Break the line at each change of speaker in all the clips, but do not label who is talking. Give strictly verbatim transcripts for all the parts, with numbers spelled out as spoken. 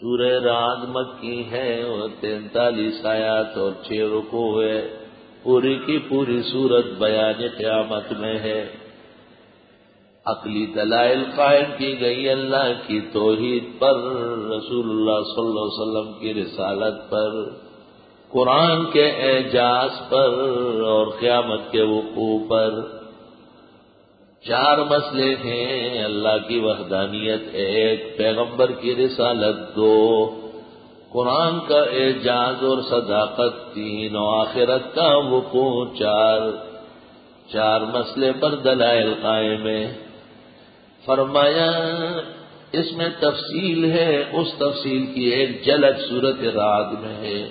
سورہ رعد مکی ہے اور تینتالیس آیات اور چھ رکوع ہے. پوری کی پوری سورت بیان قیامت میں ہے. عقلی دلائل قائم کی گئی اللہ کی توحید پر، رسول اللہ صلی اللہ علیہ وسلم کی رسالت پر، قرآن کے اعجاز پر اور قیامت کے وقوع پر. چار مسئلے ہیں: اللہ کی وحدانیت ایک، پیغمبر کی رسالت دو، قرآن کا اعجاز اور صداقت تین، اور آخرت کا وقوع چار. چار مسئلے پر دلائل قائم ہیں. فرمایا اس میں تفصیل ہے، اس تفصیل کی ایک جھلک سورۃ رعد میں ہے.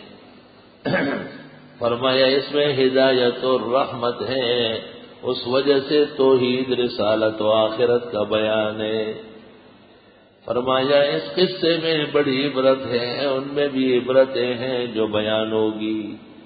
فرمایا اس میں ہدایت اور رحمت ہے، اس وجہ سے توحید، رسالت و آخرت کا بیان ہے. فرمایا اس قصے میں بڑی عبرت ہے، ان میں بھی عبرتیں ہیں جو بیان ہوگی.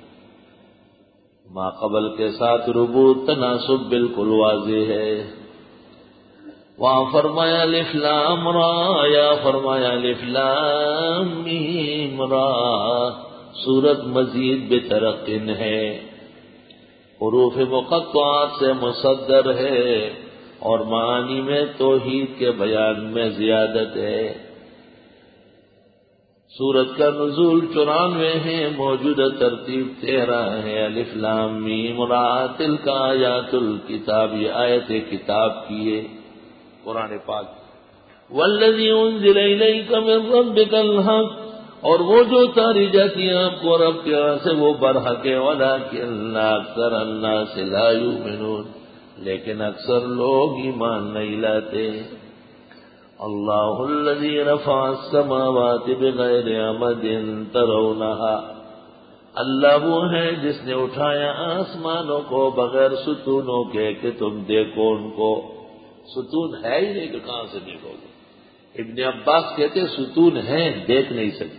ما قبل کے ساتھ ربوط تناسب بالکل واضح ہے. وہاں فرمایا الف لام را، یا فرمایا الف لام میم را. سورت مزید بترقن ہے، حروف مقطعات سے مصدر ہے اور معانی میں توحید کے بیان میں زیادت ہے. سورت کا نزول چورانوے ہے، موجودہ ترتیب تیرہ ہے. الف لام میم را تلک آیات الکتاب، یہ آیت کتاب کی ہے قرآن پاک. والذی انزل الیک من ربک الحق، اور وہ جو اتاری جاتی ہے آپ کو رب کے یہاں سے وہ برحق ہے. ولکن اکثر الناس لا یؤمنون، لیکن اکثر لوگ ایمان نہیں لاتے. اللہ الذی رفع السماوات بغیر عمد ترونها، اللہ وہ ہے جس نے اٹھایا آسمانوں کو بغیر ستونوں کے کہ تم دیکھو ان کو. ستون ہے ہی نہیں کہ کہاں سے دیکھو گے. ابن عباس کہتے ستون ہیں، دیکھ نہیں سکتے.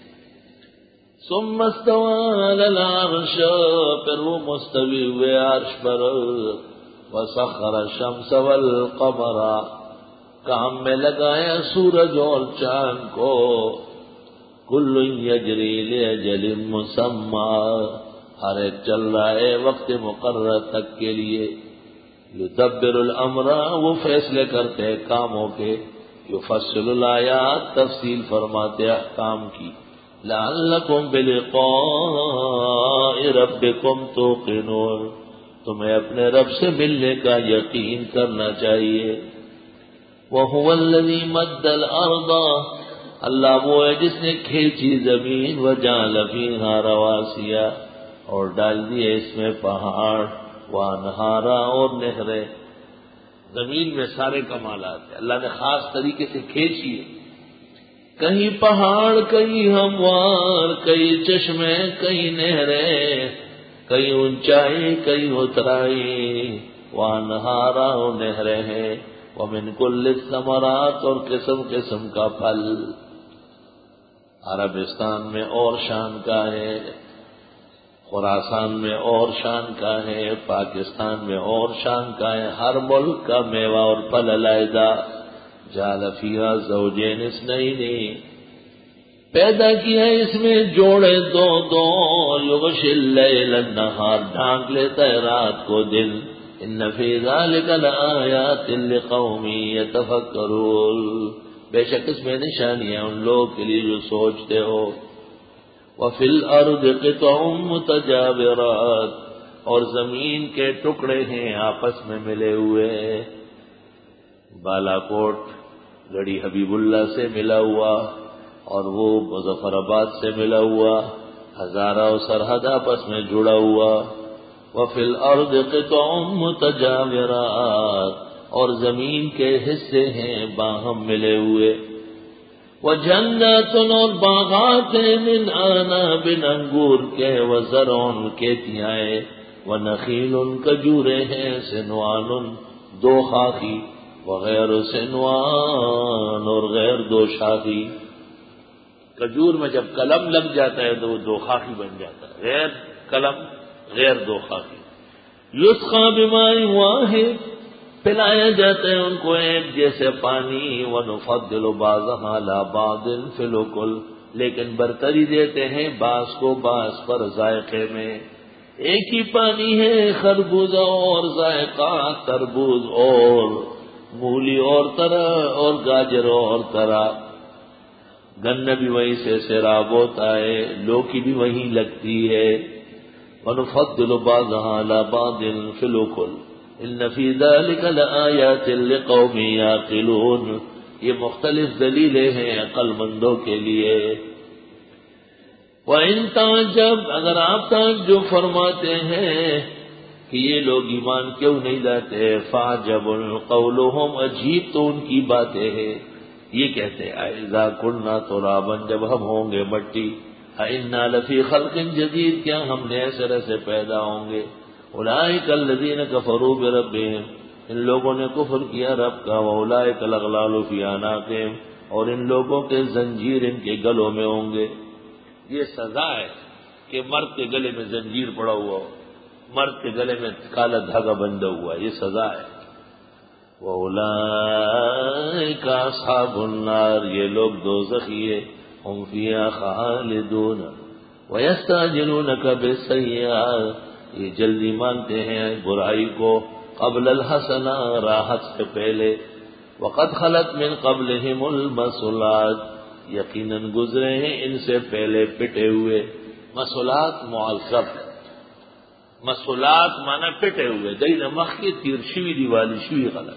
ثم استوى على العرش، پھر وہ مستوی ہوئے عرش پر. وسخر الشمس والقمر، کام میں لگایا سورج اور چاند کو. کل یجری لاجل مسمى، ہر ایک چل رہا ہے وقت مقرر تک کے لیے. یدبر الامر، وہ فیصلے کرتے ہیں کاموں کے. یفصل الآیات، تفصیل فرماتے احکام کی. لعلکم بلقاء ربکم توقنون، تمہیں اپنے رب سے ملنے کا یقین کرنا چاہیے. وہو الذی مد الارض، اللہ وہ ہے جس نے کھینچی زمین. وجعل فیہا رواسیا، اور ڈال دیے اس میں پہاڑ. وانہارا، اور نہریں. زمین میں سارے کمالات ہیں، اللہ نے خاص طریقے سے کھینچی ہے. کہیں پہاڑ، کہیں ہموار، کہیں چشمے، کہیں نہریں، کہیں اونچائی، کہیں اترائی. وانہارا، اور نہریں ہیں. ومن کل الثمرات، اور قسم قسم کا پھل. عربستان میں اور شان کا ہے، خراسان میں اور شان کا ہے، پاکستان میں اور شان کا ہے. ہر ملک کا میوہ اور پھل علیحدہ. جعل فیہا زوجین اثنین، پیدا کیا اس میں جوڑے دو دو. یغشی اللیل النہار، ڈھانک لیتا ہے رات کو دن. ان فی ذلک لآیات لقوم یتفکرون، بے شک اس میں نشانیاں ان لوگوں کے لیے جو سوچتے ہو. وفی الارض قطع متجاورات، اور زمین کے ٹکڑے ہیں آپس میں ملے ہوئے. بالا کوٹ گڑھی حبیب اللہ سے ملا ہوا، اور وہ مظفر آباد سے ملا ہوا. ہزارہ و سرحد آپس میں جڑا ہوا. وفی الارض قطع متجاورات، اور زمین کے حصے ہیں باہم ملے ہوئے. وجنات، اور باغات من عناب، انگور کے. وزرع، کھیتیاں. ونخیل، کھجورے ہیں. سنوان، دو خاخی. وغیر سنوان، اور غیر دو شاخی. کھجور میں جب قلم لگ جاتا ہے تو وہ دو خاخی بن جاتا ہے، غیر قلم غیر دو خاخی. یسقى بماء واحد، پلایا جاتا ہے ان کو ایک جیسے پانی، وَنُفَضِّلُ بَعْضَهَا عَلَى بَعْضٍ فِي الْأُكُلِ، لیکن برتری دیتے ہیں بعض کو بعض پر ذائقے میں۔ ایک ہی پانی ہے، خربوزہ اور ذائقہ، تربوز اور مولی اور طرح اور گاجر اور طرح، گنا بھی وہیں سے سیراب ہوتا ہے، لوکی بھی وہیں لگتی ہے۔ وَنُفَضِّلُ بَعْضَهَا عَلَى بَعْضٍ فِي الْأُكُلِ إِنَّ فِي ذَلِكَ لَآيَاتٍ لِقَوْمٍ يَعْقِلُونَ، یہ مختلف دلیلیں ہیں عقل مندوں کے لیے۔ وَإِن تَعْجَبْ، اگر آپ تعجب فرماتے ہیں کہ یہ لوگ ایمان کیوں نہیں لاتے، فَعْجَبٌ قَوْلُهُمْ، عجیب تو ان کی باتیں ہیں، یہ کہتے ہیں اِذَا كُنَّا تُرَابًا، جب ہم ہوں گے مٹی، أَإِنَّا لَفِي خَلْقٍ جَدِيدٍ، کیا ہم نئے سرے سے پیدا ہوں گے۔ أُولَئِكَ الَّذِينَ كَفَرُوا بِرَبِّهِمْ، ان لوگوں نے کفر کیا رب کا، وَأُولَئِكَ الْأَغْلَالُ فِي أَعْنَاقِهِمْ، اور ان لوگوں کے زنجیر ان کے گلوں میں ہوں گے۔ یہ سزا ہے کہ مرد کے گلے میں زنجیر پڑا ہوا ہو، مرد کے گلے میں کالا دھاگا بندھا ہوا، یہ سزا ہے۔ وَأُولَئِكَ أَصْحَابُ النَّارِ، یہ لوگ دوزخی ہیں، هُمْ فِيهَا خَالِدُونَ وَيَسْتَعْجِلُونَكَ بِالسَّيِّئَاتِ، یہ جلدی مانتے ہیں برائی کو قبل الحسنہ، راحت سے پہلے۔ وَقَدْ خَلَتْ مِنْ قَبْلِهِمُ الْمَثُلَاتُ، یقیناً گزرے ہیں ان سے پہلے پٹے ہوئے۔ مسلات معذب، مسلات مانا پٹے ہوئے، دئی نمخ کی تیر شوی دیوالی شوی غلط۔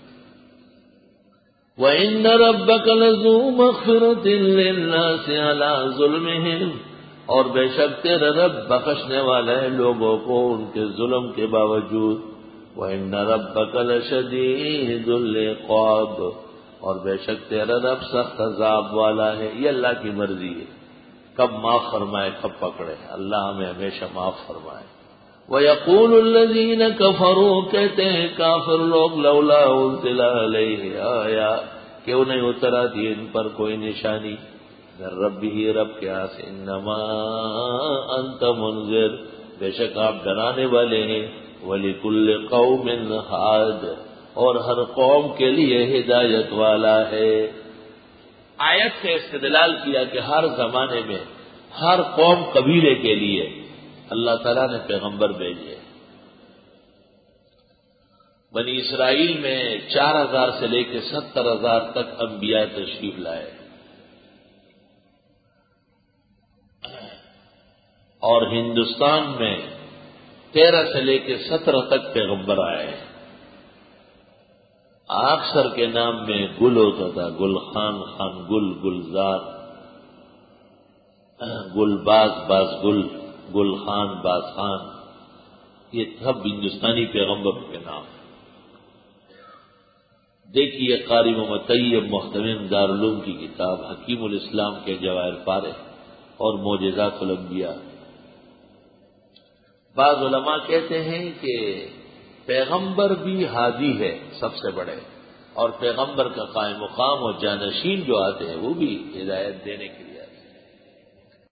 وَإِنَّ رَبَّكَ لَذُو مَغْفِرَةٍ لِلنَّاسِ عَلَىٰ ظُلْمِهِمْ، اور بے شک تیرا رب بخشنے والا ہے لوگوں کو ان کے ظلم کے باوجود۔ وَإِنَّ رَبَّكَ لَشَدِيدُ الْعِقَابِ، اور بے شک تیرا رب سخت عذاب والا ہے۔ یہ اللہ کی مرضی ہے، کب معاف فرمائے کب پکڑے، اللہ ہمیں ہمیشہ معاف فرمائے۔ وَيَقُولُ الَّذِينَ كَفَرُوا، کہتے ہیں کافر لوگ، لولا انزل علیہ آیا، کیوں نہیں اترا دی ان پر کوئی نشانی، در ربہ، رب کے ہاں سے، انما انت منذر، بے شک آپ ڈرانے والے ہیں، وَلِكُلِّ قَوْمٍ ہاد، اور ہر قوم کے لیے ہدایت والا ہے۔ آیت سے استدلال کیا کہ ہر زمانے میں ہر قوم قبیلے کے لیے اللہ تعالیٰ نے پیغمبر بھیجے۔ بنی اسرائیل میں چار ہزار سے لے کے ستر ہزار تک انبیاء تشریف لائے، اور ہندوستان میں تیرہ سے لے کے سترہ تک پیغمبر آئے ہیں۔ اکثر کے نام میں گل ہوتا تھا، گل خان خان، گل گلزار، گل باز باز گل، گل خان باز خان، یہ سب ہندوستانی پیغمبر کے نام۔ دیکھیے قاری محمد طیب محتمم دارالعلوم کی کتاب حکیم الاسلام کے جواہر پارے اور معجزات الانبیاء۔ بعض علماء کہتے ہیں کہ پیغمبر بھی ہادی ہے سب سے بڑے، اور پیغمبر کا قائم مقام اور جانشین جو آتے ہیں وہ بھی ہدایت دینے کے لیے